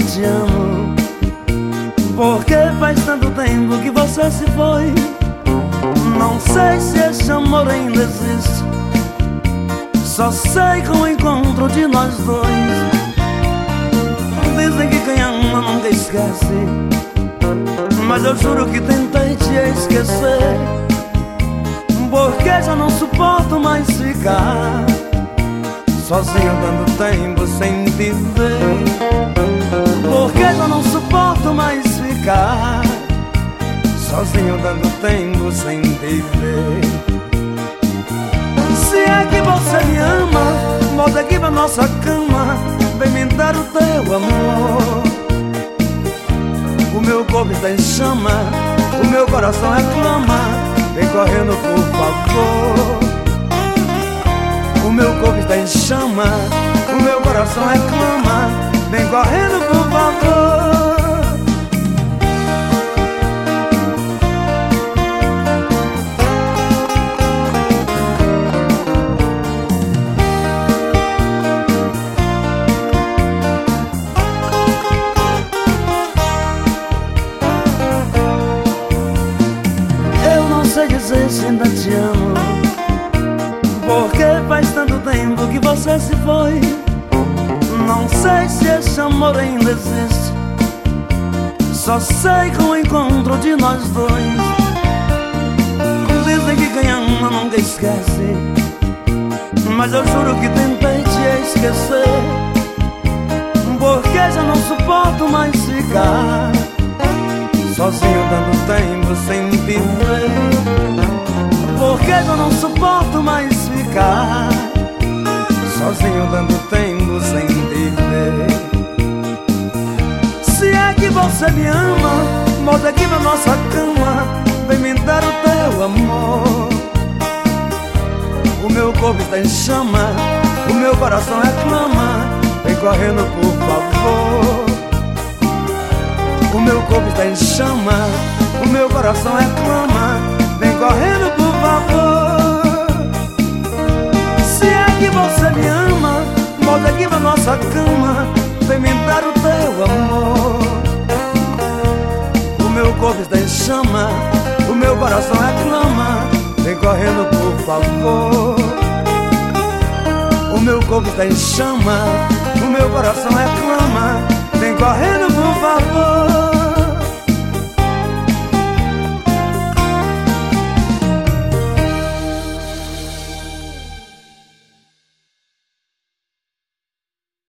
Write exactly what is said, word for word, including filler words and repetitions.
te amo, porque faz tanto tempo que você se foi. Não sei se esse amor ainda existe, só sei que o encontro de nós dois. Dizem que quem ama nunca esquece, mas eu juro que tentei te esquecer, porque já não suporto mais ficar sozinho tanto tempo sem te ver. Porque já não suporto mais ficar sozinho tanto tempo sem te ver. Se é que você me ama, volta aqui pra nossa cama, vem me dar o teu amor. O meu corpo está em chama, o meu coração reclama, vem correndo por favor. O meu corpo está em chama, o meu coração reclama, vem correndo por favor. Eu não sei dizer se ainda te amo, porque faz tanto tempo que você se foi. Não sei se esse amor ainda existe, só sei que o encontro de nós dois. Dizem que quem ama nunca esquece, mas eu juro que tentei te esquecer, porque já não suporto mais ficar sozinho tanto tempo sem te ver. Porque já não suporto mais ficar sozinho tanto tempo sem te ver. Se é que você me ama, volta aqui pra nossa cama, vem me dar o teu amor. O meu corpo está em chama, o meu coração reclama, vem correndo por favor. O meu corpo está em chama, o meu coração reclama, vem correndo por favor. Se é que você me ama, volta aqui pra nossa cama, vem me dar o teu amor. O meu corpo está em chama, o meu coração reclama, vem correndo por favor. O meu corpo está em chama, o meu coração reclama,